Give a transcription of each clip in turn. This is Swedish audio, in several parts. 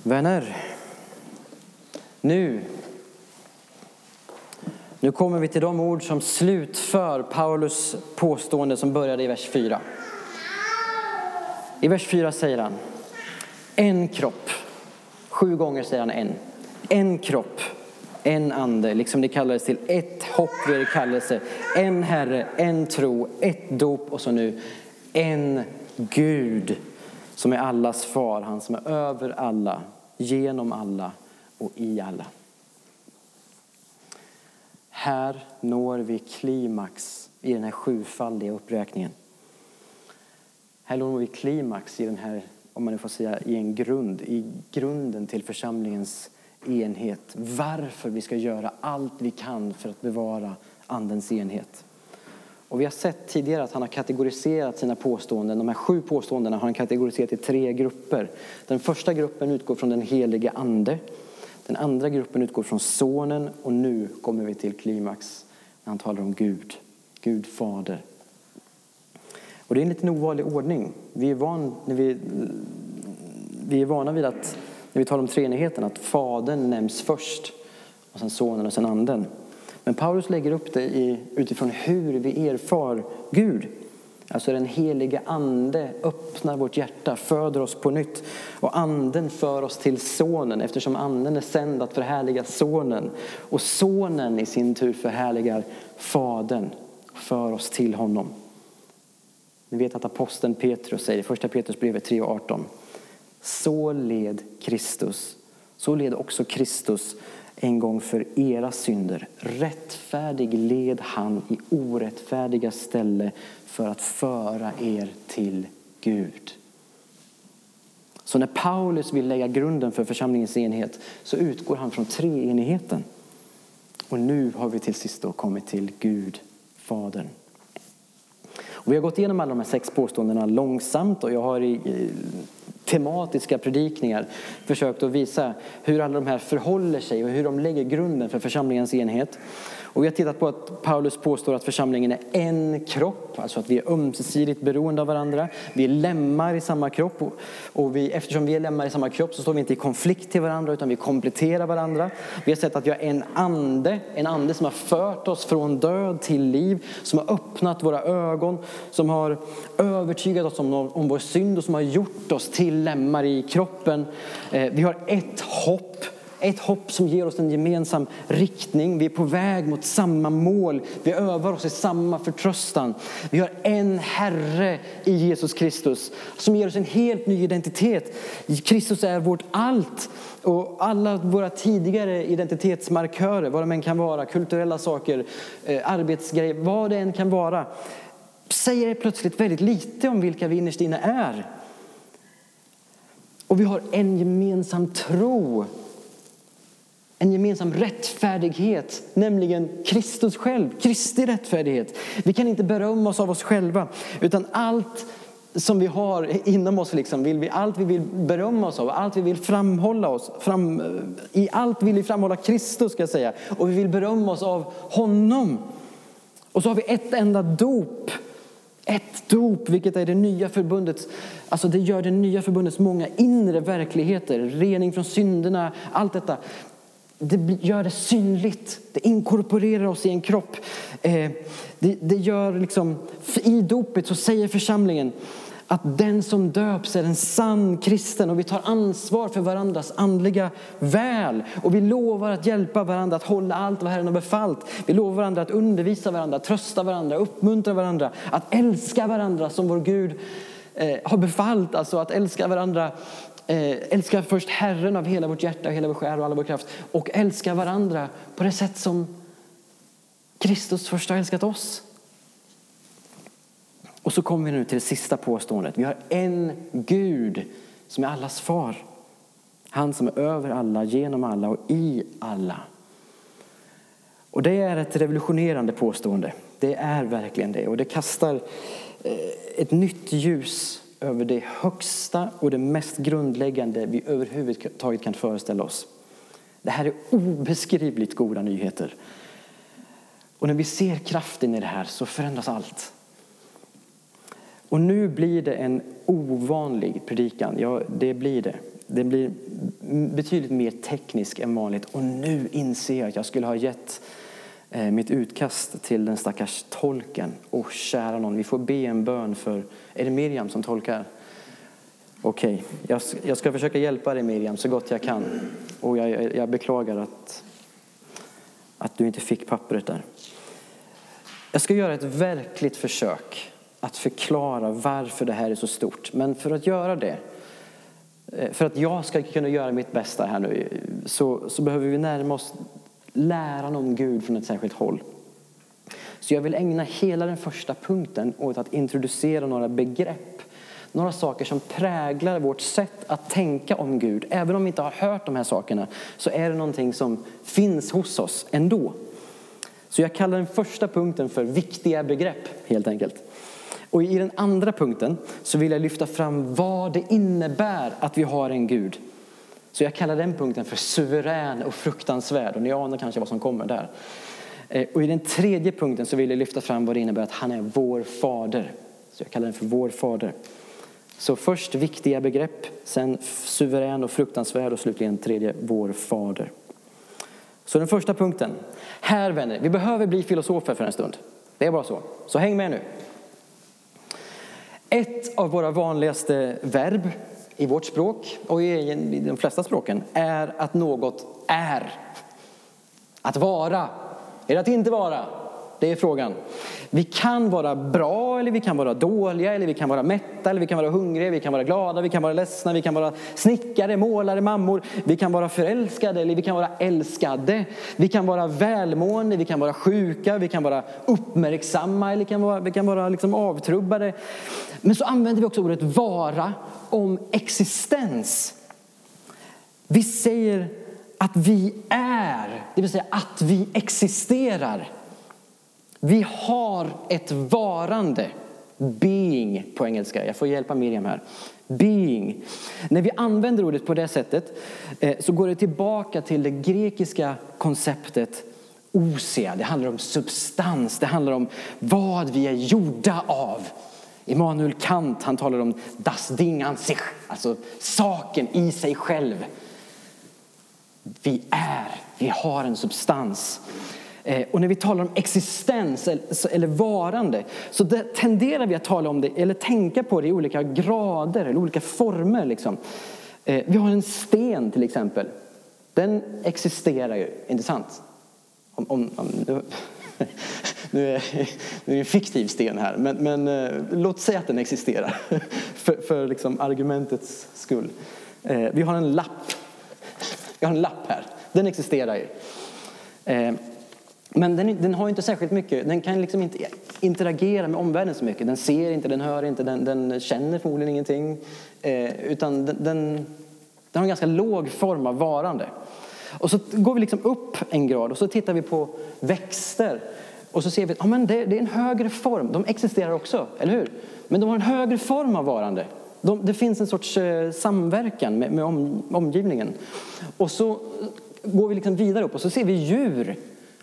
Vänner, nu kommer vi till de ord som slutför Paulus påstående som började i vers 4. I vers 4 säger han: en kropp. 7 gånger säger han en. En kropp, en ande, liksom det kallades till ett hopp vid er kallelse. En Herre, en tro, ett dop och så nu en Gud som är allas far. Han som är över alla, genom alla och i alla. Här når vi klimax i den här 7-faldiga uppräkningen. Här når vi klimax i den här, om man nu får säga, i grunden till församlingens enhet. Varför vi ska göra allt vi kan för att bevara andens enhet. Och vi har sett tidigare att han har kategoriserat sina påståenden. De här 7 påståendena har han kategoriserat i 3 grupper. Den första gruppen utgår från den helige ande. Den andra gruppen utgår från sonen. Och nu kommer vi till klimax när han talar om Gud. Gud fader. Och det är en lite ovanlig ordning. Vi är vana vid att när vi talar om treenigheten att fadern nämns först. Och sen sonen och sen anden. Men Paulus lägger upp det utifrån hur vi erfar Gud. Alltså den heliga ande öppnar vårt hjärta, föder oss på nytt. Och anden för oss till sonen, eftersom anden är sänd att förhärliga sonen. Och sonen i sin tur förhärligar fadern, för oss till honom. Ni vet att aposteln Petrus säger i första Petrusbrevet 3:18. Så led också Kristus en gång för era synder. Rättfärdig led han i orättfärdiga ställe för att föra er till Gud. Så när Paulus vill lägga grunden för församlingens enhet så utgår han från treenigheten. Och nu har vi till sist då kommit till Gud, Fadern. Och vi har gått igenom alla de här 6 påståendena långsamt och jag har i tematiska predikningar försökt att visa hur alla de här förhåller sig och hur de lägger grunden för församlingens enhet. Och vi har tittat på att Paulus påstår att församlingen är en kropp, alltså att vi är ömsesidigt beroende av varandra. Vi är lemmar i samma kropp och eftersom vi är lemmar i samma kropp så står vi inte i konflikt till varandra utan vi kompletterar varandra. Vi har sett att vi har en ande som har fört oss från död till liv, som har öppnat våra ögon, som har övertygat oss om vår synd och som har gjort oss till lemmar i kroppen. Vi har ett hopp som ger oss en gemensam riktning. Vi är på väg mot samma mål. Vi övar oss i samma förtröstan. Vi har en Herre i Jesus Kristus som ger oss en helt ny identitet. Kristus är vårt allt. Och alla våra tidigare identitetsmarkörer, vad de än kan vara, kulturella saker, arbetsgrejer, vad det än kan vara, säger plötsligt väldigt lite om vilka vi innerst inne är. Och vi har en gemensam tro. En gemensam rättfärdighet, nämligen Kristus själv, Kristi rättfärdighet. Vi kan inte berömma oss av oss själva, utan allt som vi har inom oss allt vi vill berömma oss av, allt vi vill framhålla i allt vill vi framhålla Kristus ska jag säga, och vi vill berömma oss av honom. Och så har vi ett enda dop. Ett dop, vilket är det nya förbundets, alltså det gör det nya förbundets många inre verkligheter, rening från synderna, allt detta. Det gör det synligt. Det inkorporerar oss i en kropp. Det gör i dopet så säger församlingen att den som döps är en sann kristen. Och vi tar ansvar för varandras andliga väl. Och vi lovar att hjälpa varandra att hålla allt vad Herren har befallt. Vi lovar varandra att undervisa varandra, trösta varandra, uppmuntra varandra. Att älska varandra som vår Gud har befallt. Alltså att älska varandra. Älska först Herren av hela vårt hjärta, hela vår själ och alla vår kraft. Och älska varandra på det sätt som Kristus först har älskat oss. Och så kommer vi nu till det sista påståendet. Vi har en Gud som är allas far. Han som är över alla, genom alla och i alla. Och det är ett revolutionerande påstående. Det är verkligen det. Och det kastar ett nytt ljus över det högsta och det mest grundläggande vi överhuvudtaget kan föreställa oss. Det här är obeskrivligt goda nyheter. Och när vi ser kraften i det här så förändras allt. Och nu blir det en ovanlig predikan. Ja, det blir det. det blir betydligt mer teknisk än vanligt. Och nu inser jag att jag skulle ha gett mitt utkast till den stackars tolken. Och kära någon, vi får be en bön för... Är det Miriam som tolkar? Okej, jag ska försöka hjälpa dig Miriam så gott jag kan. Och jag beklagar att du inte fick pappret där. Jag ska göra ett verkligt försök att förklara varför det här är så stort. Men för att göra det, för att jag ska kunna göra mitt bästa här nu, så behöver vi närma oss läran om Gud från ett särskilt håll. Så jag vill ägna hela den första punkten åt att introducera några begrepp. Några saker som präglar vårt sätt att tänka om Gud. Även om vi inte har hört de här sakerna så är det någonting som finns hos oss ändå. Så jag kallar den första punkten för viktiga begrepp helt enkelt. Och i den andra punkten så vill jag lyfta fram vad det innebär att vi har en Gud. Så jag kallar den punkten för suverän och fruktansvärd. Och ni anar kanske vad som kommer där. Och i den tredje punkten så vill jag lyfta fram vad det innebär att han är vår fader. Så jag kallar den för vår fader. Så först viktiga begrepp, sen suverän och fruktansvärd och slutligen tredje vår fader. Så den första punkten. Här vänner, vi behöver bli filosofer för en stund. Det är bara så. Så häng med nu. Ett av våra vanligaste verb i vårt språk och i de flesta språken är att något är. Att vara. Eller att inte vara. Det är frågan. Vi kan vara bra eller vi kan vara dåliga eller vi kan vara mätta eller vi kan vara hungriga, vi kan vara glada, vi kan vara ledsna, vi kan vara snickare, målare, mammor, vi kan vara förälskade eller vi kan vara älskade, vi kan vara välmående, vi kan vara sjuka, vi kan vara uppmärksamma eller vi kan vara liksom avtrubbade. Men så använder vi också ordet vara om existens. Vi säger att vi är, det vill säga att vi existerar. Vi har ett varande. Being på engelska. Jag får hjälpa Miriam här. Being. När vi använder ordet på det sättet så går det tillbaka till det grekiska konceptet ousia. Det handlar om substans. Det handlar om vad vi är gjorda av. Immanuel Kant, han talar om das Ding an sich. Alltså saken i sig själv. Vi har en substans. Och när vi talar om existens eller varande så tenderar vi att tala om det eller tänka på det i olika grader eller olika former. Liksom. Vi har en sten till exempel. Den existerar ju, inte sant? Nu är det en fiktiv sten här, men låt säga att den existerar för liksom argumentets skull. Vi har en lapp. Vi har en lapp här. Den existerar ju. Men den har inte särskilt mycket. Den kan liksom inte interagera med omvärlden så mycket. Den ser inte, den hör inte, den känner förmodligen ingenting. Utan den har en ganska låg form av varande. Och så går vi liksom upp en grad och så tittar vi på växter. Och så ser vi att det är en högre form. De existerar också, eller hur? Men de har en högre form av varande. Det finns en sorts samverkan med omgivningen. Och så går vi liksom vidare upp och så ser vi djur.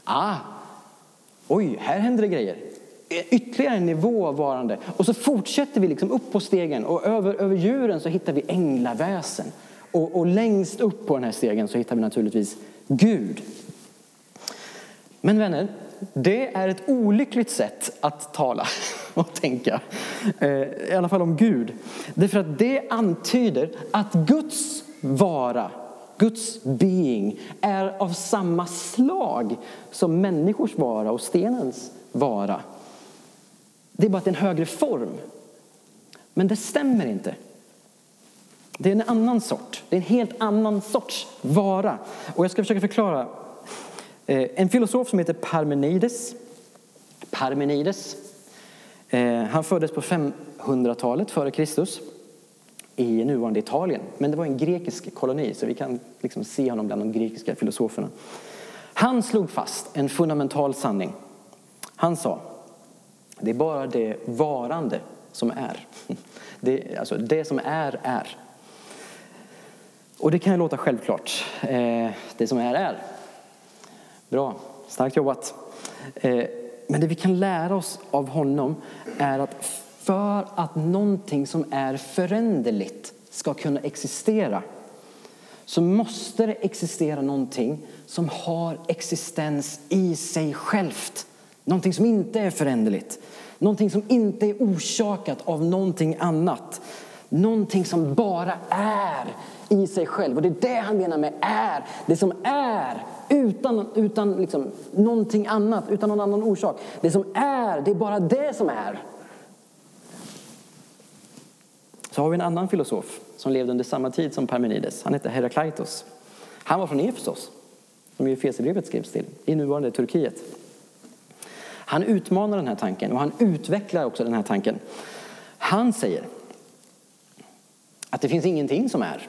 Oj, här händer det grejer. Ytterligare en nivå av varande. Och så fortsätter vi liksom upp på stegen. Och över djuren så hittar vi änglaväsen. Och längst upp på den här stegen så hittar vi naturligtvis Gud. Men vänner, det är ett olyckligt sätt att tala och tänka. I alla fall om Gud. Därför att det antyder att Guds vara, Guds being, är av samma slag som människors vara och stenens vara. Det är bara att det är en högre form. Men det stämmer inte. Det är en annan sort. Det är en helt annan sorts vara. Och jag ska försöka förklara. En filosof som heter Parmenides. Han föddes på 500-talet före Kristus i nuvarande Italien. Men det var en grekisk koloni så vi kan liksom se honom bland de grekiska filosoferna. Han slog fast en fundamental sanning. Han sa, det är bara det varande som är. Det som är. Och det kan ju låta självklart. Det som är. Bra, starkt jobbat. Men det vi kan lära oss av honom är att för att någonting som är föränderligt ska kunna existera så måste det existera någonting som har existens i sig självt. Någonting som inte är föränderligt. Någonting som inte är orsakat av någonting annat. Någonting som bara är i sig själv. Och det är det han menar med är. Det som är utan liksom någonting annat, utan någon annan orsak. Det som är, det är bara det som är. Så har vi en annan filosof som levde under samma tid som Parmenides. Han heter Herakleitos. Han var från Efesos, som ju Efesierbrevet skrevs till, i nuvarande Turkiet. Han utmanar den här tanken och han utvecklar också den här tanken. Han säger att det finns ingenting som är.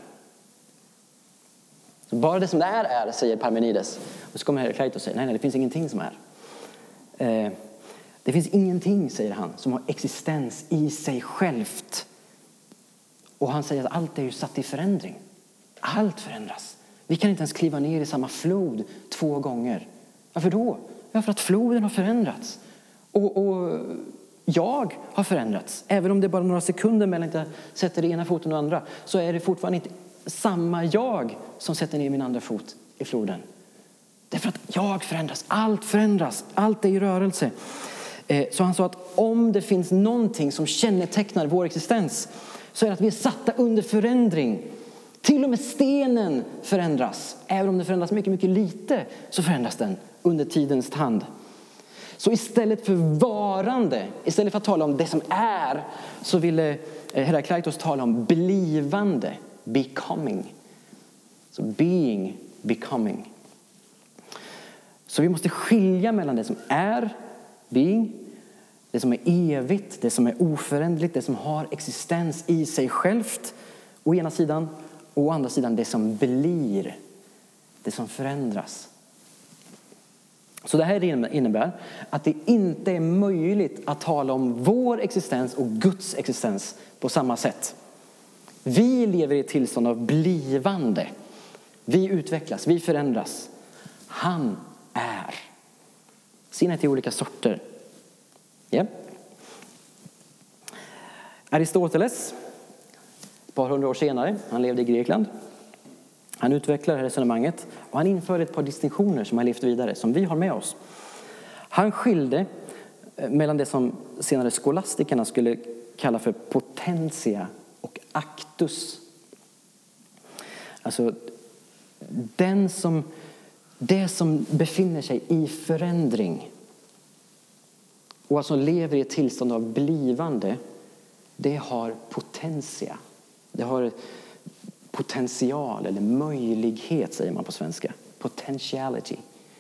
Så bara det som det är, säger Parmenides. Och så kommer Herakleitos och säger, nej, det finns ingenting som är. Det finns ingenting, säger han, som har existens i sig självt. Och han säger att allt är ju satt i förändring. Allt förändras. Vi kan inte ens kliva ner i samma flod 2 gånger. Varför då? Ja, för att floden har förändrats. Och jag har förändrats. Även om det är bara några sekunder mellan att jag sätter det ena foten och andra, så är det fortfarande inte samma jag som sätter ner min andra fot i floden. Det är för att jag förändras. Allt förändras. Allt är i rörelse. Så han sa att om det finns någonting som kännetecknar vår existens, så är det att vi är satta under förändring. Till och med stenen förändras. Även om den förändras mycket, mycket lite, så förändras den under tidens tand. Så istället för varande, istället för att tala om det som är, så ville Herakleitos tala om blivande, becoming. Så being, becoming. Så vi måste skilja mellan det som är, being, det som är evigt, det som är oföränderligt, det som har existens i sig självt, å ena sidan, och å andra sidan det som blir, det som förändras. Så det här innebär att det inte är möjligt att tala om vår existens och Guds existens på samma sätt. Vi lever i ett tillstånd av blivande. Vi utvecklas, vi förändras. Han är. Sinnet är olika sorter. Yeah. Aristoteles, ett par hundra år senare, han levde i Grekland. Han utvecklar det här resonemanget och han införde ett par distinktioner som har levt vidare, som vi har med oss. Han skilde mellan det som senare skolastikerna skulle kalla för potentia och actus. Alltså det som befinner sig i förändring och alltså lever i ett tillstånd av blivande, det har potentia. Det har potential eller möjlighet, säger man på svenska. Potentiality.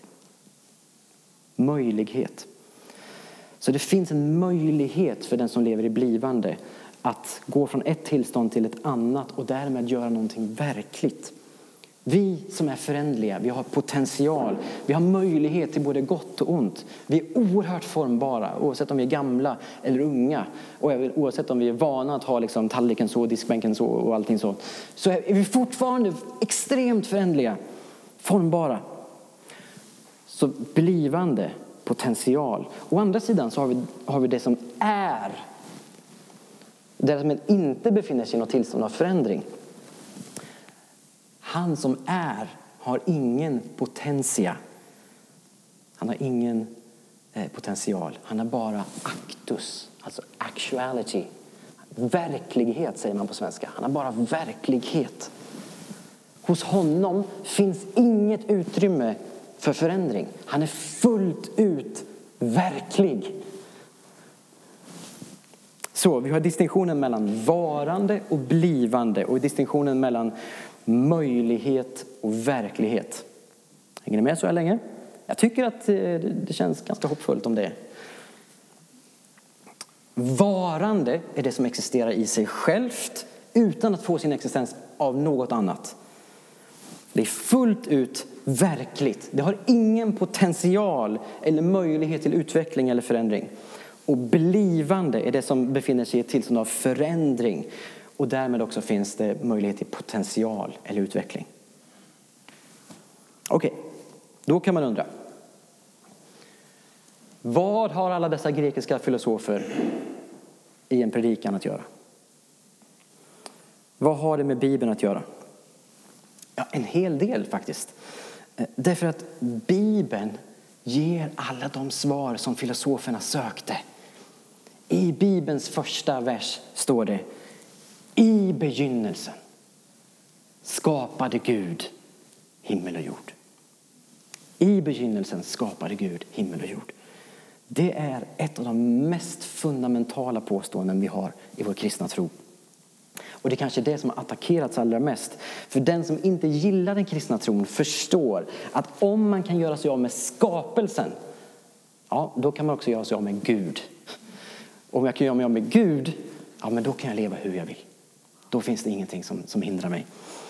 Möjlighet. Så det finns en möjlighet för den som lever i blivande att gå från ett tillstånd till ett annat och därmed göra någonting verkligt. Vi som är förändliga, vi har potential, vi har möjlighet till både gott och ont. Vi är oerhört formbara, oavsett om vi är gamla eller unga. Och oavsett om vi är vana att ha liksom tallriken så, diskbänken så och allting så. Så är vi fortfarande extremt förändliga, formbara. Så blivande, potential. Å andra sidan så har vi det som är. Det som inte befinner sig i något tillstånd av förändring. Han som är har ingen potentia. Han har ingen potential. Han har bara actus, alltså actuality. Verklighet, säger man på svenska. Han har bara verklighet. Hos honom finns inget utrymme för förändring. Han är fullt ut verklig. Så vi har distinktionen mellan varande och blivande och distinktionen mellan möjlighet och verklighet. Hänger ni med så här länge? Jag tycker att det känns ganska hoppfullt om det. Varande är det som existerar i sig självt utan att få sin existens av något annat. Det är fullt ut verkligt. Det har ingen potential eller möjlighet till utveckling eller förändring. Och blivande är det som befinner sig i ett tillstånd av förändring. Och därmed också finns det möjlighet till potential eller utveckling. Okej, då kan man undra. Vad har alla dessa grekiska filosofer i en predikan att göra? Vad har det med Bibeln att göra? Ja, en hel del faktiskt. Därför att Bibeln ger alla de svar som filosoferna sökte. I Bibelns första vers står det: i begynnelsen skapade Gud himmel och jord. I begynnelsen skapade Gud himmel och jord. Det är ett av de mest fundamentala påståenden vi har i vår kristna tro. Och det är kanske det som har attackerats allra mest. För den som inte gillar den kristna tron förstår att om man kan göra sig av med skapelsen, ja, då kan man också göra sig av med Gud. Om jag kan göra mig av med Gud, ja, men då kan jag leva hur jag vill. Då finns det ingenting som hindrar mig.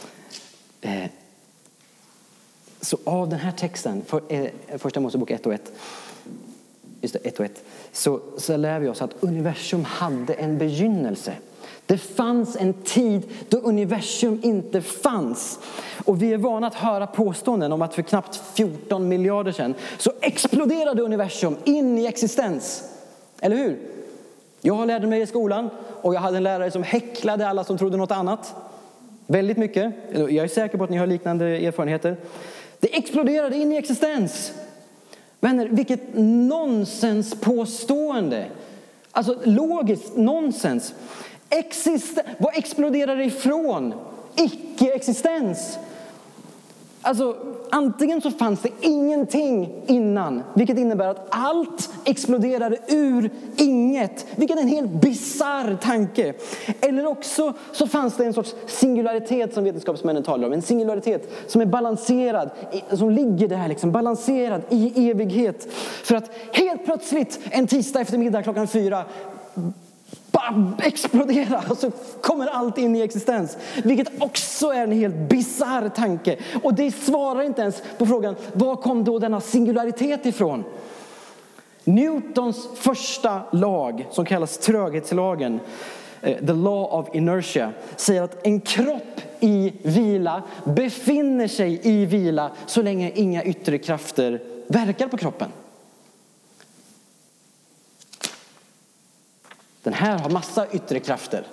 Så av den här texten, första Mosebok 1:1, just det, 1:1, så lär vi oss att universum hade en begynnelse. Det fanns en tid då universum inte fanns. Och vi är vana att höra påståenden om att för knappt 14 miljarder sedan så exploderade universum in i existens. Eller hur? Jag lärde mig i skolan och jag hade en lärare som häcklade alla som trodde något annat. Väldigt mycket. Jag är säker på att ni har liknande erfarenheter. Det exploderade in i existens. Vänner, vilket nonsens påstående. Alltså logiskt nonsens. Vad exploderar det ifrån? Icke-existens. Alltså antingen så fanns det ingenting innan, vilket innebär att allt exploderade ur inget, vilket är en helt bizarr tanke. Eller också så fanns det en sorts singularitet som vetenskapsmännen talar om. En singularitet som är balanserad, som ligger där liksom balanserad i evighet. För att helt plötsligt en tisdag eftermiddag 4:00 explodera och så kommer allt in i existens. Vilket också är en helt bizarr tanke. Och det svarar inte ens på frågan, var kom då denna singularitet ifrån? Newtons första lag, som kallas tröghetslagen, the law of inertia, säger att en kropp i vila befinner sig i vila så länge inga yttre krafter verkar på kroppen. Den här har massa yttre krafter.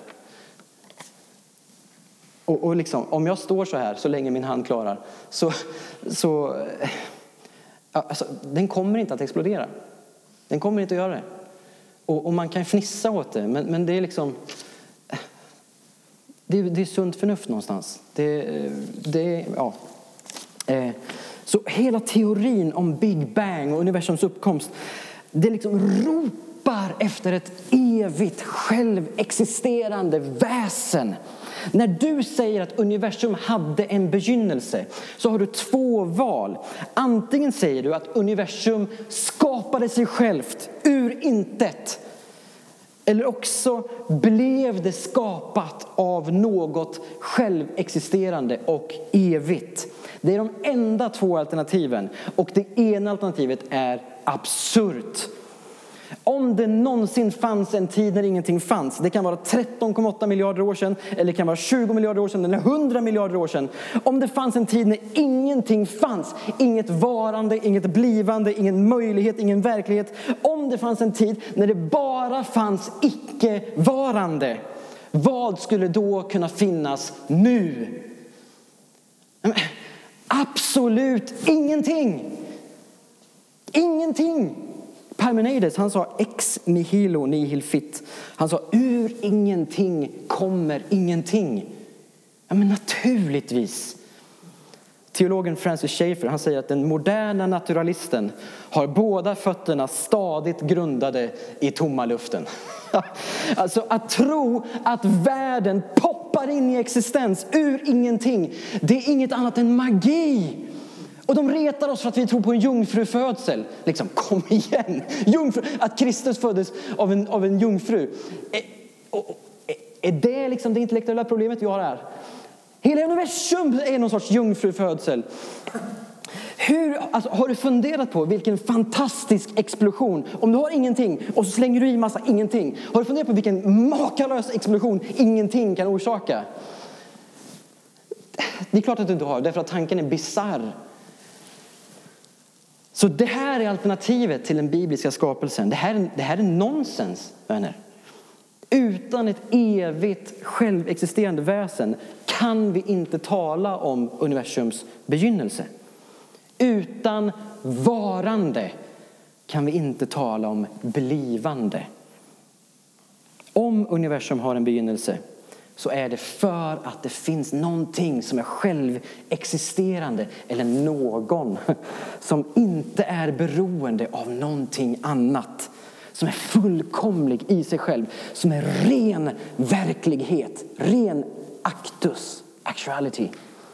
Och liksom, om jag står så här så länge min hand klarar så alltså, den kommer inte att explodera. Den kommer inte att göra det. Och man kan fnissa åt det, men det är liksom det är sunt förnuft någonstans. Så hela teorin om Big Bang och universums uppkomst, det liksom ropar efter ett evigt självexisterande väsen. När du säger att universum hade en begynnelse så har du två val. Antingen säger du att universum skapade sig självt ur intet. Eller också blev det skapat av något självexisterande och evigt. Det är de enda två alternativen. Och det ena alternativet är absurt. Om det någonsin fanns en tid när ingenting fanns. Det kan vara 13,8 miljarder år sedan. Eller det kan vara 20 miljarder år sedan. Eller 100 miljarder år sedan. Om det fanns en tid när ingenting fanns. Inget varande, inget blivande, ingen möjlighet, ingen verklighet. Om det fanns en tid när det bara fanns icke-varande. Vad skulle då kunna finnas nu? Absolut ingenting. Ingenting. Parmenides, han sa ex nihilo nihil fit. Han sa ur ingenting kommer ingenting. Ja, men naturligtvis. Teologen Francis Schaeffer, han säger att den moderna naturalisten har båda fötterna stadigt grundade i tomma luften. Alltså att tro att världen poppar in i existens ur ingenting, det är inget annat än magi. Och de retar oss för att vi tror på en jungfrufödsel. Liksom, kom igen. Att Kristus föddes av en jungfru. Är det liksom det intellektuella problemet vi har här? Hela universum är någon sorts jungfrufödsel. Har du funderat på vilken fantastisk explosion? Om du har ingenting och så slänger du i massa ingenting. Har du funderat på vilken makalös explosion ingenting kan orsaka? Det är klart att du inte har. Därför att tanken är bizarr. Så det här är alternativet till den bibliska skapelsen. Det här är nonsens, vänner. Utan ett evigt självexisterande väsen kan vi inte tala om universums begynnelse. Utan varande kan vi inte tala om blivande. Om universum har en begynnelse så är det för att det finns någonting som är självexisterande eller någon som inte är beroende av någonting annat. Som är fullkomlig i sig själv. Som är ren verklighet. Ren actuality.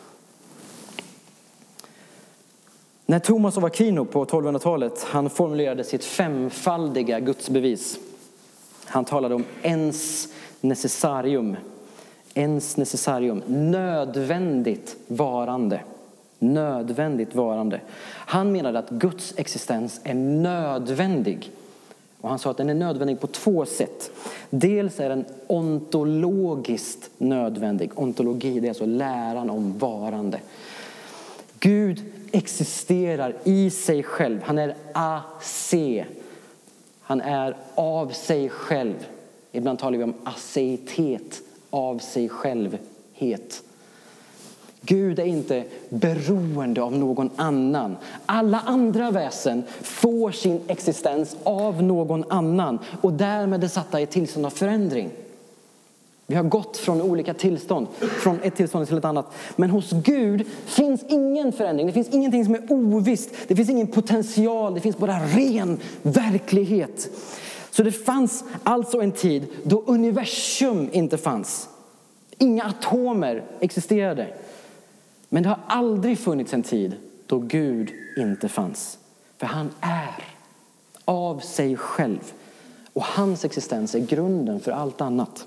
När Thomas av Aquino på 1200-talet, han formulerade sitt femfaldiga gudsbevis. Han talade om ens necessarium. Ens necessarium. Nödvändigt varande. Nödvändigt varande. Han menade att Guds existens är nödvändig. Och han sa att den är nödvändig på två sätt. Dels är den ontologiskt nödvändig. Ontologi, det är alltså läran om varande. Gud existerar i sig själv. Han är AC. Han är av sig själv. Ibland talar vi om aceitet, av sig självhet. Gud är inte beroende av någon annan. Alla andra väsen får sin existens av någon annan. Och därmed är satta i ett tillstånd av förändring. Vi har gått från olika tillstånd. Från ett tillstånd till ett annat. Men hos Gud finns ingen förändring. Det finns ingenting som är ovisst. Det finns ingen potential. Det finns bara ren verklighet. Så det fanns alltså en tid då universum inte fanns. Inga atomer existerade. Men det har aldrig funnits en tid då Gud inte fanns. För han är av sig själv. Och hans existens är grunden för allt annat.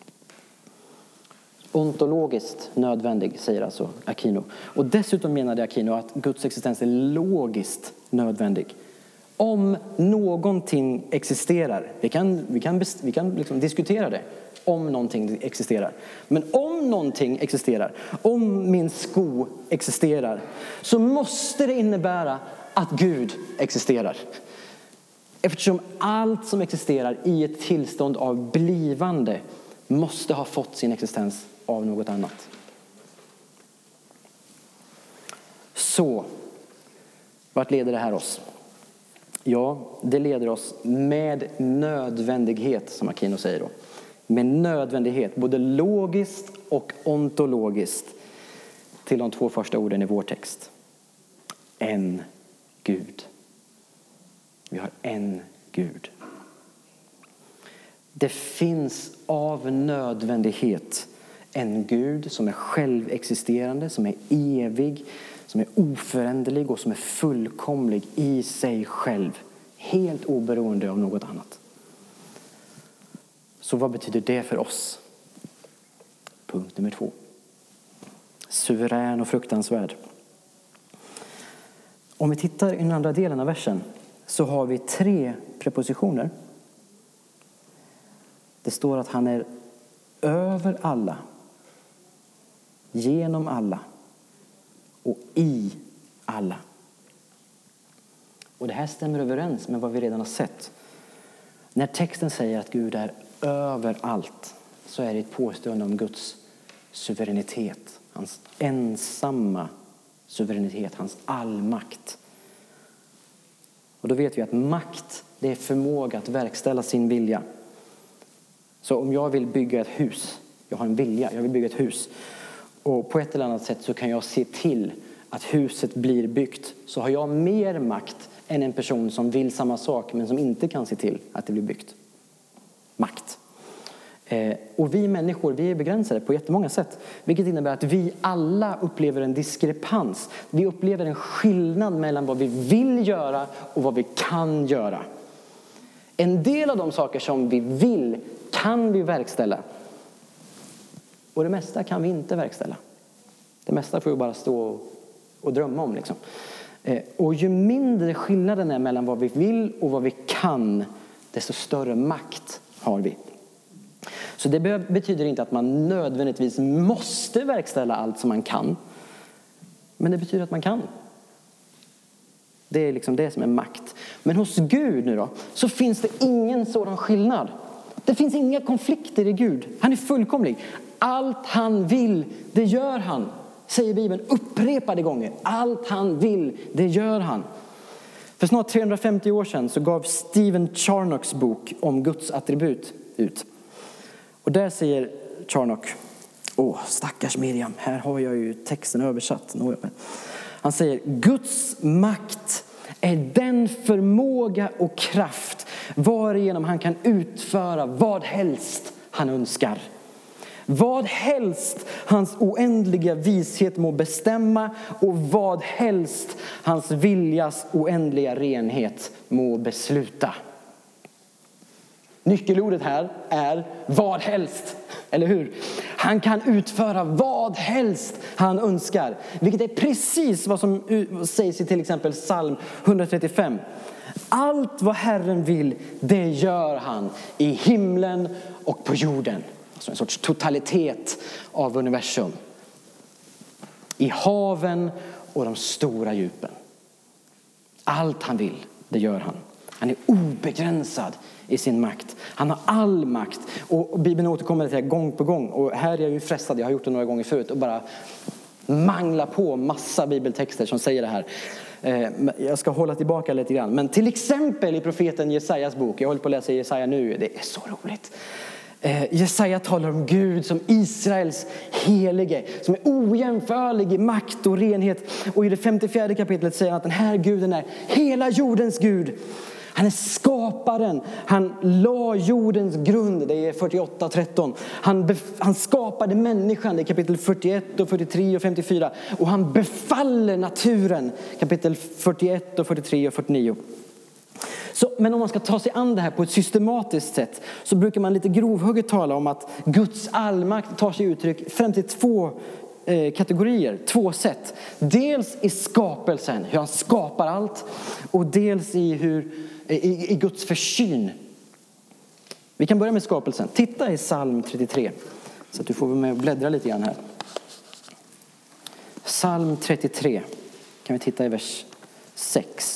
Ontologiskt nödvändig, säger alltså Aquino. Och dessutom menade Aquino att Guds existens är logiskt nödvändig. Om någonting existerar, vi kan liksom diskutera det. Om någonting existerar. Men om någonting existerar, om min sko existerar, så måste det innebära att Gud existerar. Eftersom allt som existerar i ett tillstånd av blivande måste ha fått sin existens av något annat. Så, vart leder det här oss? Ja, det leder oss med nödvändighet, som Aquino säger då. Med nödvändighet, både logiskt och ontologiskt, till de två första orden i vår text. En Gud. Vi har en Gud. Det finns av nödvändighet en Gud som är självexisterande, som är evig, som är oföränderlig och som är fullkomlig i sig själv. Helt oberoende av något annat. Så vad betyder det för oss? Punkt nummer 2. Suverän och fruktansvärd. Om vi tittar i den andra delen av versen så har vi 3 prepositioner. Det står att han är över alla, genom alla och i alla. Och det här stämmer överens med vad vi redan har sett. När texten säger att Gud är överallt så är det ett påstående om Guds suveränitet. Hans ensamma suveränitet, hans allmakt. Och då vet vi att makt, det är förmåga att verkställa sin vilja. Så om jag vill bygga ett hus, jag har en vilja, jag vill bygga ett hus. Och på ett eller annat sätt så kan jag se till att huset blir byggt. Så har jag mer makt än en person som vill samma sak men som inte kan se till att det blir byggt. Makt. Och vi människor, vi är begränsade på jättemånga sätt. Vilket innebär att vi alla upplever en diskrepans. Vi upplever en skillnad mellan vad vi vill göra och vad vi kan göra. En del av de saker som vi vill kan vi verkställa. Och det mesta kan vi inte verkställa. Det mesta får vi bara stå och drömma om liksom. Och ju mindre skillnaden är mellan vad vi vill och vad vi kan, desto större makt har vi. Så det betyder inte att man nödvändigtvis måste verkställa allt som man kan. Men det betyder att man kan. Det är liksom det som är makt. Men hos Gud nu då, så finns det ingen sådan skillnad. Det finns inga konflikter i Gud. Han är fullkomlig. Allt han vill, det gör han. Säger Bibeln upprepade gånger. Allt han vill, det gör han. För snart 350 år sedan så gav Stephen Charnocks bok om Guds attribut ut. Och där säger Charnock, stackars Miriam, här har jag ju texten översatt. Han säger, Guds makt är den förmåga och kraft varigenom han kan utföra vad helst han önskar. Vad helst hans oändliga vishet må bestämma och vad helst hans viljas oändliga renhet må besluta. Nyckelordet här är vad helst, eller hur? Han kan utföra vad helst han önskar. Vilket är precis vad som sägs i till exempel psalm 135. Allt vad Herren vill, det gör han i himlen och på jorden. Alltså en sorts totalitet av universum. I haven och de stora djupen. Allt han vill, det gör han. Han är obegränsad i sin makt. Han har all makt. Och Bibeln återkommer till det gång på gång. Och här är jag ju frestad, jag har gjort det några gånger förut. Och bara mangla på massa bibeltexter som säger det här. Jag ska hålla tillbaka lite grann. Men till exempel i profeten Jesajas bok. Jag håller på att läsa Jesaja nu. Det är så roligt. Jesaja talar om Gud som Israels helige, som är ojämförlig i makt och renhet. Och i det 54 kapitlet säger han att den här guden är hela jordens Gud. Han är skaparen. Han la jordens grund. Det är 48:13. Han skapade människan. Det är kapitel 41 och 43 och 54. Och han befaller naturen. Kapitel 41 och 43 och 49. Men om man ska ta sig an det här på ett systematiskt sätt så brukar man lite grovhugget tala om att Guds allmakt tar sig uttryck fram till två kategorier, två sätt. Dels i skapelsen, hur han skapar allt, och dels i Guds försyn. Vi kan börja med skapelsen. Titta i psalm 33 så att du får vara med och bläddra lite grann här. Psalm 33 kan vi titta i vers 6.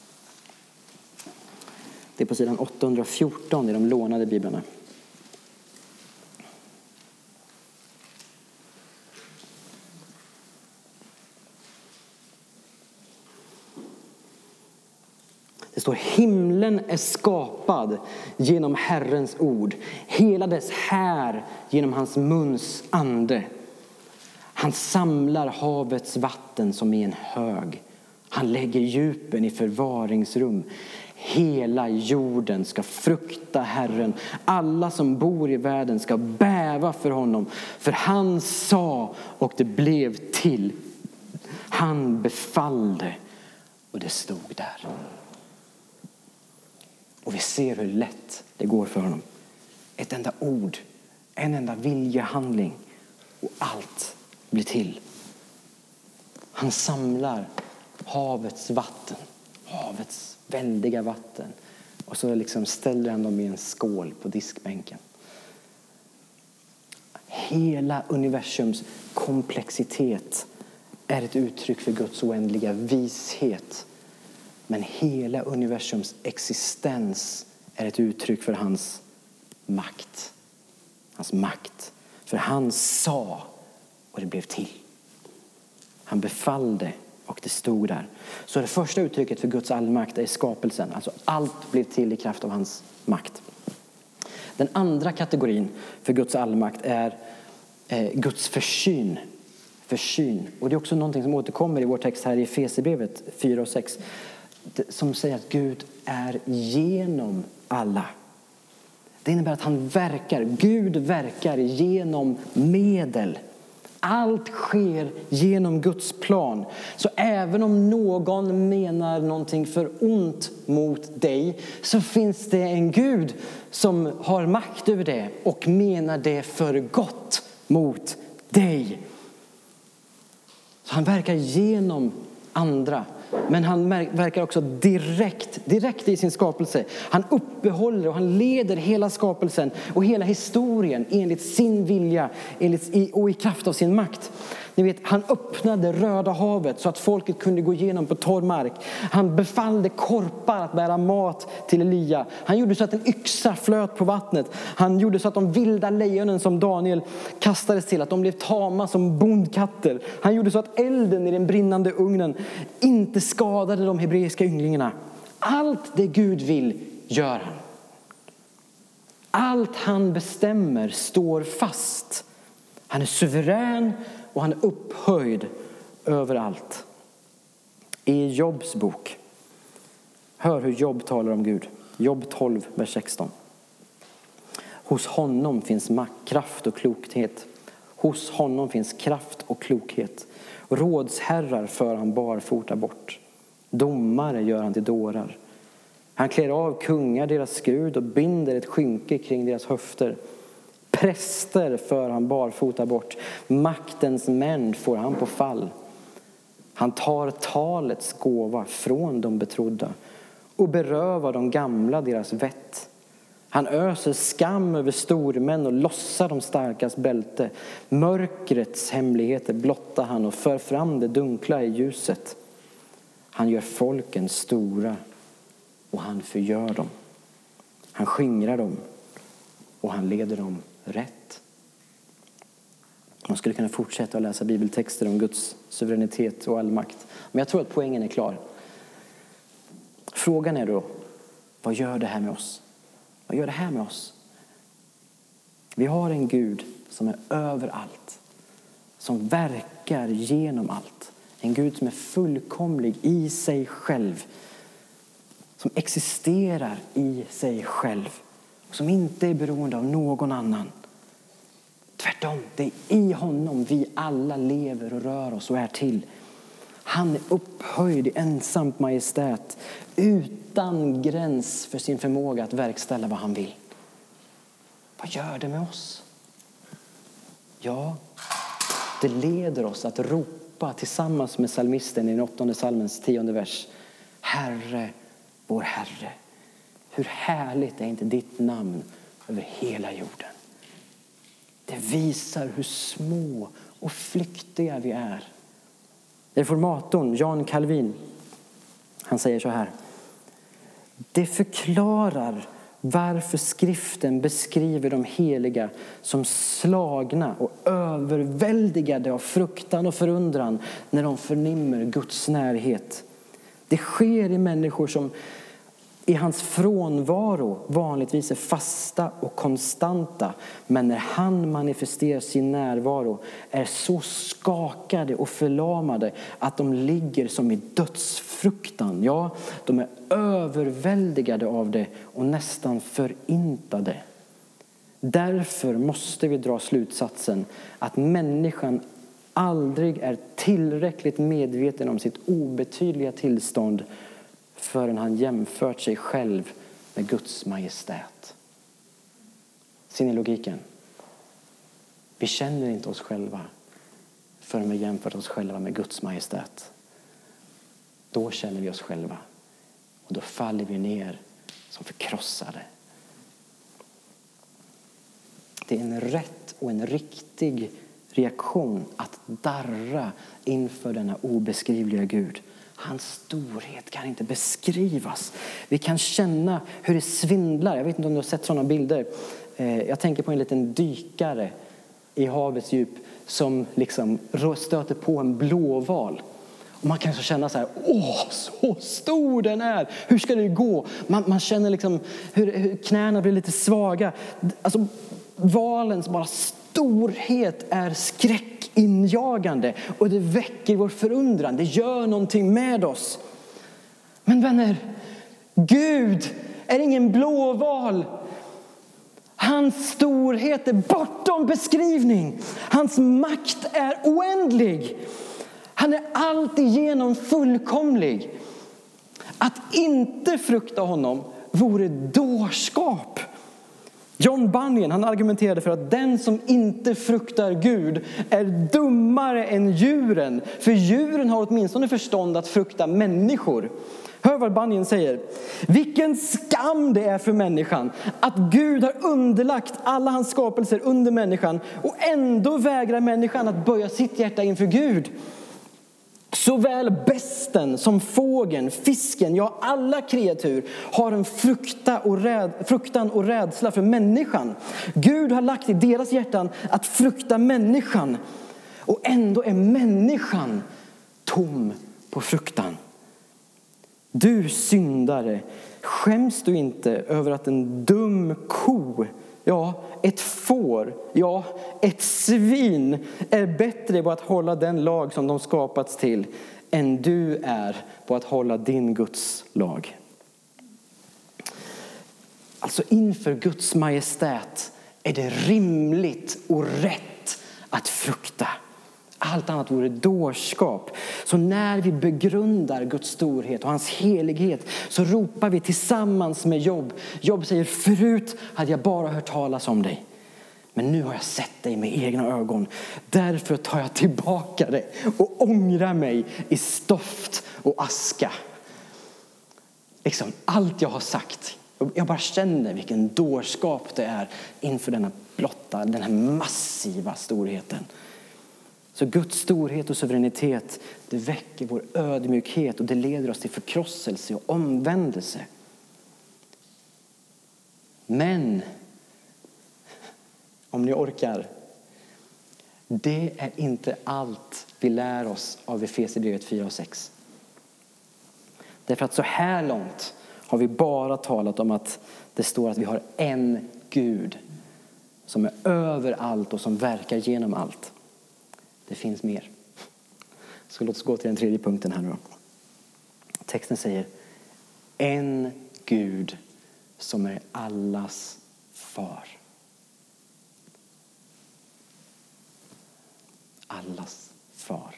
Det är på sidan 814 i de lånade biblarna. Det står, himlen är skapad genom Herrens ord. Hela dess här genom hans muns ande. Han samlar havets vatten som i en hög. Han lägger djupen i förvaringsrum. Hela jorden ska frukta Herren. Alla som bor i världen ska bäva för honom. För han sa och det blev till. Han befallde och det stod där. Och vi ser hur lätt det går för honom. Ett enda ord, en enda viljehandling och allt blir till. Han samlar havets vatten, havets väldiga vatten. Och så liksom ställer han dem i en skål på diskbänken. Hela universums komplexitet är ett uttryck för Guds oändliga vishet. Men hela universums existens är ett uttryck för hans makt. Hans makt. För han sa och det blev till. Han befallde och det stod där. Så det första uttrycket för Guds allmakt är skapelsen. Alltså allt blev till i kraft av hans makt. Den andra kategorin för Guds allmakt är Guds försyn. Försyn. Och det är också någonting som återkommer i vår text här i Efesierbrevet 4 och 6. Som säger att Gud är genom alla. Det innebär att han verkar. Gud verkar genom medel. Allt sker genom Guds plan. Så även om någon menar någonting för ont mot dig så finns det en Gud som har makt över det och menar det för gott mot dig. Så han verkar genom andra. Men han verkar också direkt i sin skapelse. Han uppehåller och han leder hela skapelsen och hela historien enligt sin vilja och i kraft av sin makt. Ni vet, han öppnade Röda havet så att folket kunde gå igenom på torr mark. Han befallde korpar att bära mat till Elia. Han gjorde så att en yxa flöt på vattnet. Han gjorde så att de vilda lejonen som Daniel kastades till, att de blev tama som bondkatter. Han gjorde så att elden i den brinnande ugnen inte skadade de hebreiska ynglingarna. Allt det Gud vill gör han. Allt han bestämmer står fast. Han är suverän och han är upphöjd överallt. I Jobs bok. Hör hur Job talar om Gud. Job 12, vers 16. Hos honom finns makt, kraft och klokhet. Hos honom finns kraft och klokhet. Rådsherrar för han barfota bort. Domare gör han till dårar. Han klär av kungar deras skrud och binder ett skynke kring deras höfter. Präster för han barfota bort. Maktens män får han på fall. Han tar talets gåva från de betrodda och berövar de gamla deras vett. Han öser skam över stormän och lossar de starkas bälte. Mörkrets hemligheter blottar han och för fram det dunkla i ljuset. Han gör folken stora och han förgör dem. Han skingrar dem och han leder dem rätt. Man skulle kunna fortsätta att läsa bibeltexter om Guds suveränitet och all makt. Men jag tror att poängen är klar. Frågan är då, vad gör det här med oss? Vad gör det här med oss? Vi har en Gud som är överallt. Som verkar genom allt. En Gud som är fullkomlig i sig själv. Som existerar i sig själv. Och som inte är beroende av någon annan. Tvärtom, det är i honom vi alla lever och rör oss och är till. Han är upphöjd i ensamt majestät. Utan gräns för sin förmåga att verkställa vad han vill. Vad gör det med oss? Ja, det leder oss att ropa tillsammans med psalmisten i den 8:e psalmens 10:e vers. Herre, vår Herre, hur härligt är inte ditt namn över hela jorden. Det visar hur små och flyktiga vi är. Reformatorn Jan Calvin, han säger så här. Det förklarar varför skriften beskriver de heliga som slagna och överväldigade av fruktan och förundran när de förnimmer Guds närhet. Det sker i människor som i hans frånvaro vanligtvis är fasta och konstanta. Men när han manifesterar sin närvaro är så skakade och förlamade att de ligger som i dödsfruktan. Ja, de är överväldigade av det och nästan förintade. Därför måste vi dra slutsatsen att människan aldrig är tillräckligt medveten om sitt obetydliga tillstånd förrän han jämfört sig själv med Guds majestät. Ser ni logiken? Vi känner inte oss själva förrän vi jämfört oss själva med Guds majestät. Då känner vi oss själva och då faller vi ner som förkrossade. Det är en rätt och en riktig reaktion att darra inför denna obeskrivliga Gud. Hans storhet kan inte beskrivas. Vi kan känna hur det svindlar. Jag vet inte om du har sett sådana bilder. Jag tänker på en liten dykare i havets djup som liksom stöter på en blåval. Och man kan så känna så här, så stor den är. Hur ska det gå? Man känner liksom hur knäna blir lite svaga. Alltså valens bara storhet är skräckinjagande och det väcker vår förundran. Det gör någonting med oss. Men vänner, Gud är ingen blåval. Hans storhet är bortom beskrivning. Hans makt är oändlig. Han är alltigenom fullkomlig. Att inte frukta honom vore dårskap. John Bunyan, han argumenterade för att den som inte fruktar Gud är dummare än djuren. För djuren har åtminstone förstånd att frukta människor. Hör vad Bunyan säger. Vilken skam det är för människan att Gud har underlagt alla hans skapelser under människan och ändå vägrar människan att böja sitt hjärta inför Gud. Såväl besten som fågeln, fisken, ja alla kreatur har en fruktan och rädsla för människan. Gud har lagt i deras hjärtan att frukta människan. Och ändå är människan tom på fruktan. Du syndare, skäms du inte över att en dum ko, ja ett får, ja ett svin är bättre på att hålla den lag som de skapats till än du är på att hålla din Guds lag. Alltså inför Guds majestät är det rimligt och rätt att frukta. Allt annat vore dårskap. Så när vi begrundar Guds storhet och hans helighet så ropar vi tillsammans med Job. Job säger, förut hade jag bara hört talas om dig. Men nu har jag sett dig med egna ögon. Därför tar jag tillbaka det och ångrar mig i stoft och aska. Liksom allt jag har sagt. Jag bara känner vilken dårskap det är inför den här massiva storheten. Så Guds storhet och suveränitet, det väcker vår ödmjukhet och det leder oss till förkrosselse och omvändelse. Men, om ni orkar, det är inte allt vi lär oss av Efesierbrevet 4 och 6. Därför att så här långt har vi bara talat om att det står att vi har en Gud som är över allt och som verkar genom allt. Det finns mer. Så låt oss gå till den tredje punkten här nu då. Texten säger, en Gud som är allas far. Allas far.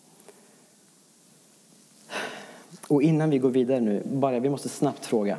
Och innan vi går vidare nu, vi måste snabbt fråga.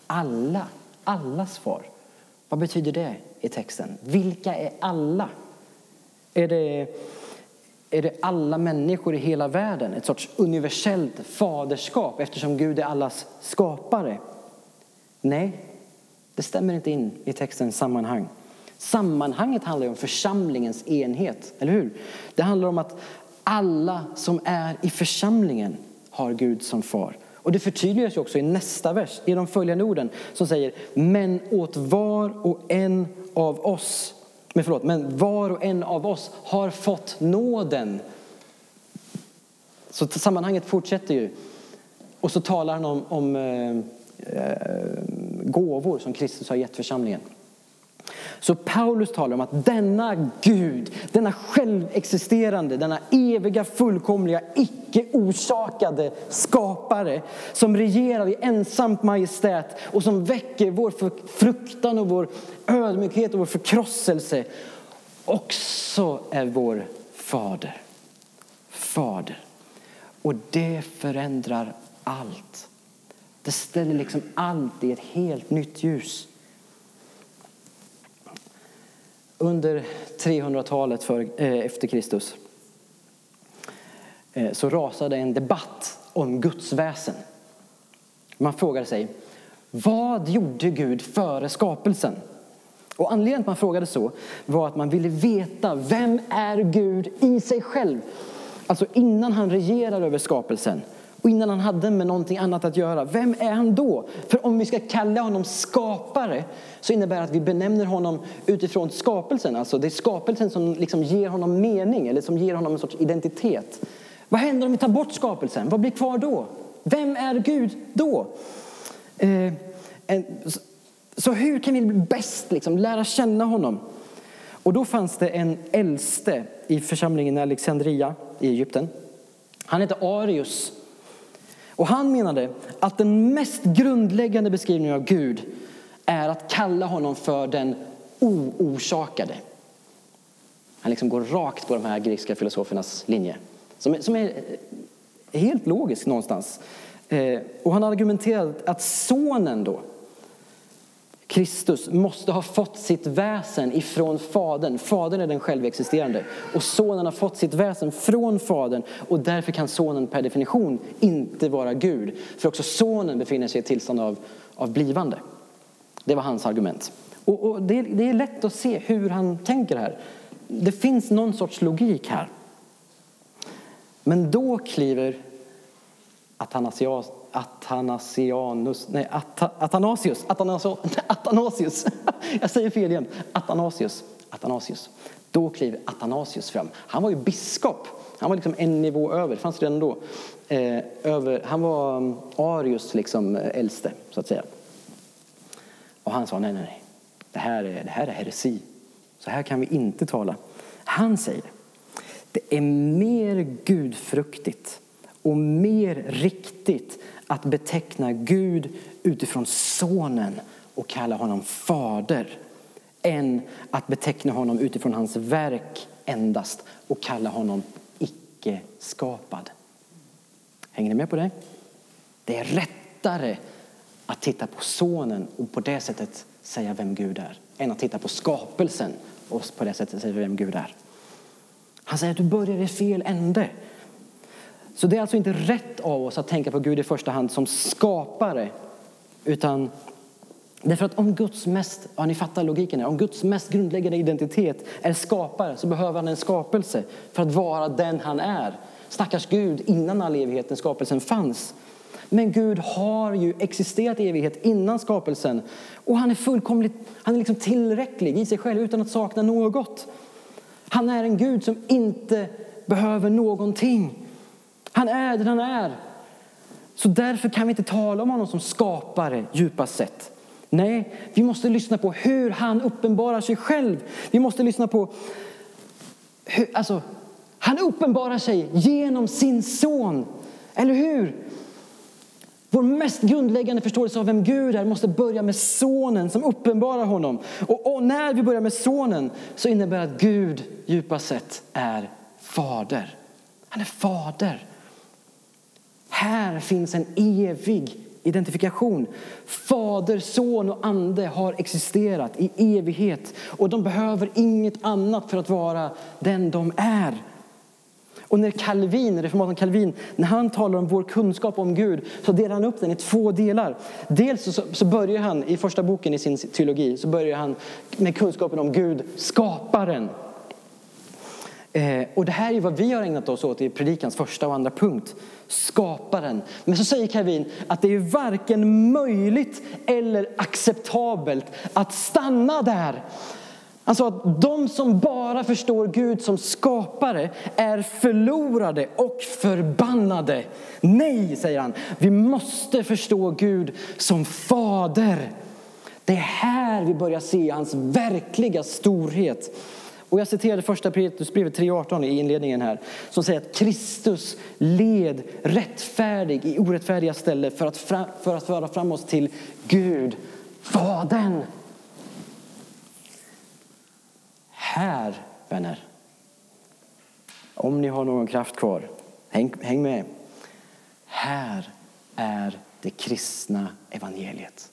Allas far. Vad betyder det i texten? Vilka är alla? Är det alla människor i hela världen? Ett sorts universellt faderskap eftersom Gud är allas skapare? Nej, det stämmer inte in i textens sammanhang. Sammanhanget handlar ju om församlingens enhet, eller hur? Det handlar om att alla som är i församlingen har Gud som far. Och det förtydligas ju också i nästa vers, i de följande orden som säger, men var och en av oss har fått nåden. Så sammanhanget fortsätter ju. Och så talar han om gåvor som Kristus har gett församlingen. Så Paulus talar om att denna Gud, denna självexisterande, denna eviga, fullkomliga, icke-orsakade skapare som regerar i ensamt majestät och som väcker vår fruktan och vår ödmjukhet och vår förkrosselse, också är vår fader. Fader. Och det förändrar allt. Det ställer liksom allt i ett helt nytt ljus. Under 300-talet efter Kristus så rasade en debatt om Guds väsen. Man frågade sig, vad gjorde Gud före skapelsen? Och anledningen att man frågade så var att man ville veta, vem är Gud i sig själv? Alltså innan han regerar över skapelsen. Och innan han hade med någonting annat att göra. Vem är han då? För om vi ska kalla honom skapare så innebär det att vi benämner honom utifrån skapelsen. Alltså det är skapelsen som liksom ger honom mening. Eller som ger honom en sorts identitet. Vad händer om vi tar bort skapelsen? Vad blir kvar då? Vem är Gud då? Så hur kan vi bäst liksom lära känna honom? Och då fanns det en äldste i församlingen i Alexandria i Egypten. Han hette Arius. Och han menade att den mest grundläggande beskrivningen av Gud är att kalla honom för den oorsakade. Han liksom går rakt på de här grekiska filosofernas linje. Som är helt logisk någonstans. Och han argumenterade att sonen då, Kristus måste ha fått sitt väsen ifrån Fadern. Fadern är den självexisterande. Och sonen har fått sitt väsen från Fadern. Och därför kan sonen per definition inte vara Gud. För också sonen befinner sig i ett tillstånd av blivande. Det var hans argument. Och det är lätt att se hur han tänker här. Det finns någon sorts logik här. Men då kliver Athanasius. Jag säger fel igen. Athanasius. Då kliver Athanasius fram. Han var ju biskop. Han var liksom en nivå över. Det fanns redan då. Han var Arius liksom äldste, så att säga. Och han sa nej. Det här är heresi. Så här kan vi inte tala. Han säger det är mer gudfruktigt och mer riktigt att beteckna Gud utifrån sonen och kalla honom fader än att beteckna honom utifrån hans verk endast och kalla honom icke skapad. Hänger ni med på det? Det är rättare att titta på sonen och på det sättet säga vem Gud är än att titta på skapelsen och på det sättet säga vem Gud är. Han säger att du börjar i fel ände. Så det är alltså inte rätt av oss att tänka på Gud i första hand som skapare. Utan därför att om Guds ni fattar logiken här. Om Guds mest grundläggande identitet är skapare så behöver han en skapelse för att vara den han är. Stackars Gud innan all evigheten skapelsen fanns. Men Gud har ju existerat i evighet innan skapelsen. Och han är liksom tillräcklig i sig själv utan att sakna något. Han är en Gud som inte behöver någonting. Han är den han är. Så därför kan vi inte tala om honom som skapare djupast sett. Nej, vi måste lyssna på hur han uppenbarar sig själv. Vi måste lyssna på han uppenbarar sig genom sin son. Eller hur? Vår mest grundläggande förståelse av vem Gud är måste börja med sonen som uppenbarar honom. Och när vi börjar med sonen så innebär det att Gud djupast sett är fader. Han är fader. Här finns en evig identifikation. Fader, son och ande har existerat i evighet. Och de behöver inget annat för att vara den de är. Och när reformatorn Calvin, när han talar om vår kunskap om Gud så delar han upp den i två delar. Dels så börjar han i första boken i sin teologi så börjar han med kunskapen om Gud, skaparen. Och det här är vad vi har ägnat oss åt i predikans första och andra punkt. Skaparen. Men så säger Calvin att det är varken möjligt eller acceptabelt att stanna där. Alltså att de som bara förstår Gud som skapare är förlorade och förbannade. Nej, säger han. Vi måste förstå Gud som fader. Det är här vi börjar se hans verkliga storhet. Och jag citerade första Petrusbrevet 3:18 i inledningen här. Som säger att Kristus led rättfärdig i orättfärdiga ställen för att föra fram oss till Gud, Fadern. Här, vänner. Om ni har någon kraft kvar, häng med. Här är det kristna evangeliet.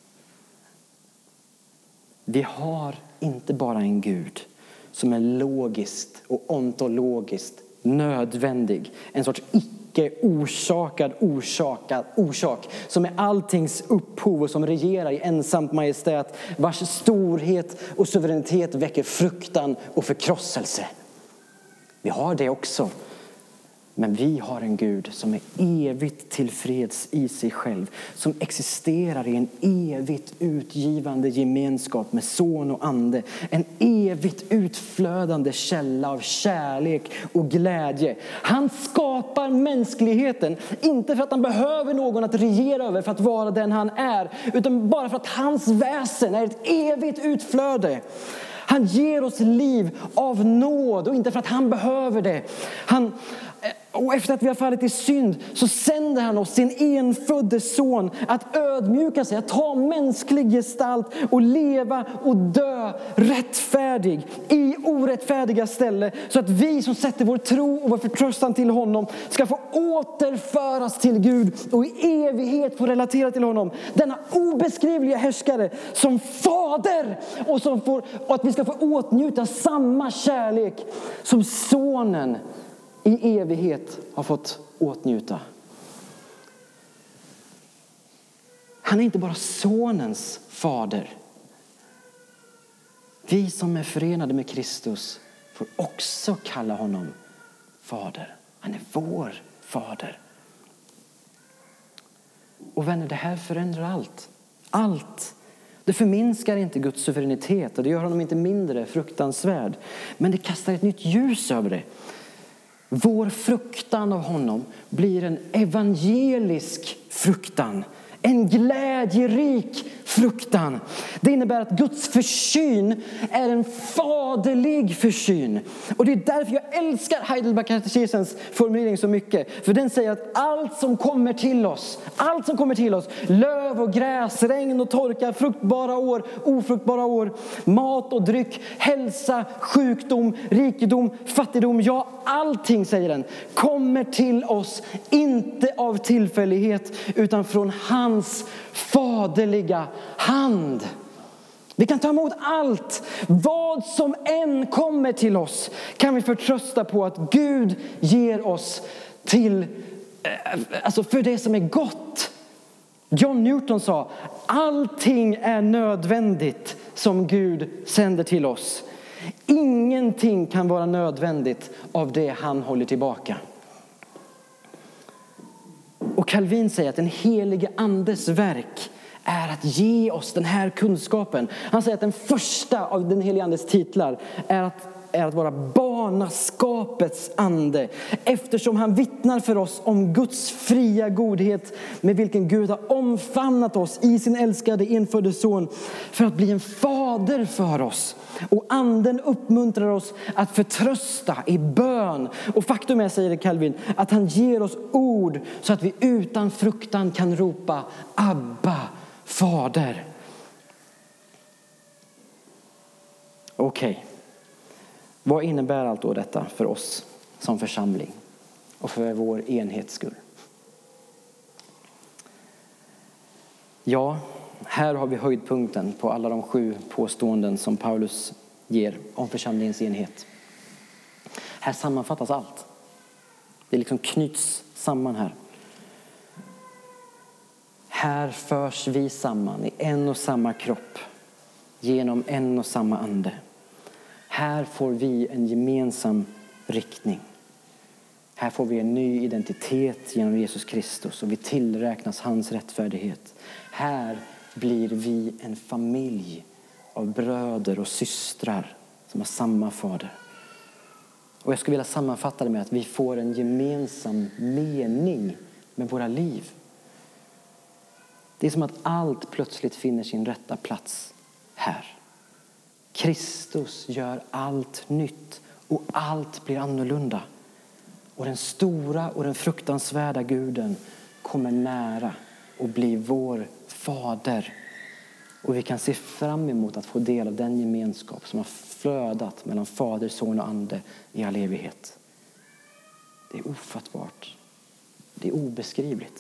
Vi har inte bara en Gud som är logiskt och ontologiskt nödvändig. En sorts icke-orsakad orsak som är alltings upphov och som regerar i ensamt majestät, vars storhet och suveränitet väcker fruktan och förkrosselse. Vi har det också. Men vi har en Gud som är evigt tillfreds i sig själv. Som existerar i en evigt utgivande gemenskap med son och ande. En evigt utflödande källa av kärlek och glädje. Han skapar mänskligheten. Inte för att han behöver någon att regera över för att vara den han är. Utan bara för att hans väsen är ett evigt utflöde. Han ger oss liv av nåd och inte för att han behöver det. och efter att vi har fallit i synd så sänder han oss sin enfödde son att ödmjuka sig, att ta mänsklig gestalt och leva och dö rättfärdig i orättfärdiga ställe, så att vi som sätter vår tro och vår förtröstan till honom ska få återföras till Gud och i evighet få relatera till honom. Denna obeskrivliga härskare som fader, och att vi ska få åtnjuta samma kärlek som sonen i evighet har fått åtnjuta. Han är inte bara sonens fader. Vi som är förenade med Kristus får också kalla honom fader. Han är vår fader. Och vänner, det här förändrar allt. Allt. Det förminskar inte Guds suveränitet och det gör honom inte mindre fruktansvärd. Men det kastar ett nytt ljus över det. Vår fruktan av honom blir en evangelisk fruktan. En glädjerik fruktan. Det innebär att Guds försyn är en faderlig försyn. Och det är därför jag älskar Heidelberg-katekesens formulering så mycket. För den säger att allt som kommer till oss, löv och gräs, regn och torka, fruktbara år, ofruktbara år, mat och dryck, hälsa, sjukdom, rikedom, fattigdom, ja allting, säger den, kommer till oss inte av tillfällighet utan från hans faderliga hand. Vi kan ta emot allt. Vad som än kommer till oss kan vi förtrösta på att Gud ger oss till, alltså för det som är gott. John Newton sa, allting är nödvändigt som Gud sänder till oss. Ingenting kan vara nödvändigt av det han håller tillbaka. Och Calvin säger att den helige andes verk är att ge oss den här kunskapen. Han säger att den första av den helige andes titlar är att vara barnaskapets ande. Eftersom han vittnar för oss om Guds fria godhet med vilken Gud har omfamnat oss i sin älskade enfödde son för att bli en fader för oss. Och anden uppmuntrar oss att förtrösta i bön. Och faktum är, säger Calvin, att han ger oss ord så att vi utan fruktan kan ropa Abba, fader. Okej. Vad innebär allt då detta för oss som församling och för vår enhets skull? Ja, här har vi höjdpunkten på alla de 7 påståenden som Paulus ger om församlingens enhet. Här sammanfattas allt. Det liksom knyts samman här. Här förs vi samman i en och samma kropp genom en och samma ande. Här får vi en gemensam riktning. Här får vi en ny identitet genom Jesus Kristus och vi tillräknas hans rättfärdighet. Här blir vi en familj av bröder och systrar som har samma fader. Och jag skulle vilja sammanfatta det med att vi får en gemensam mening med våra liv. Det är som att allt plötsligt finner sin rätta plats här. Kristus gör allt nytt och allt blir annorlunda. Och den stora och den fruktansvärda Guden kommer nära och blir vår fader. Och vi kan se fram emot att få del av den gemenskap som har flödat mellan fader, son och ande i all evighet. Det är ofattbart. Det är obeskrivligt.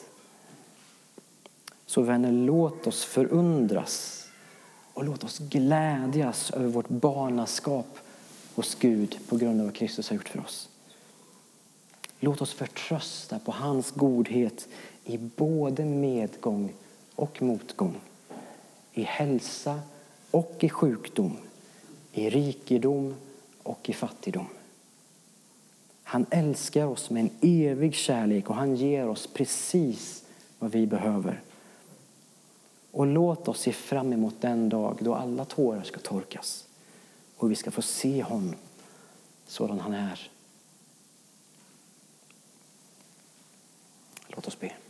Så vänner, låt oss förundras och låt oss glädjas över vårt barnaskap hos Gud på grund av vad Kristus har gjort för oss. Låt oss förtrösta på hans godhet i både medgång och motgång. I hälsa och i sjukdom. I rikedom och i fattigdom. Han älskar oss med en evig kärlek och han ger oss precis vad vi behöver. Och låt oss se fram emot den dag då alla tårar ska torkas. Och vi ska få se honom sådan han är. Låt oss be.